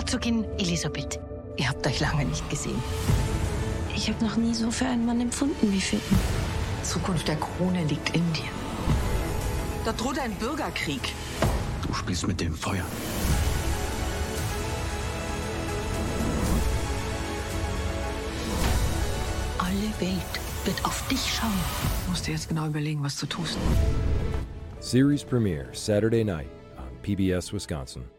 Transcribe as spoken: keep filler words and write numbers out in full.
Herzogin Elisabeth. Ihr habt euch lange nicht gesehen. Ich habe noch nie so für einen Mann empfunden wie für ihn. Die Zukunft der Krone liegt in dir. Da droht ein Bürgerkrieg. Du spielst mit dem Feuer. Alle Welt wird auf dich schauen. Du musst dir jetzt genau überlegen, was du tust. Series premiere Saturday night on P B S Wisconsin.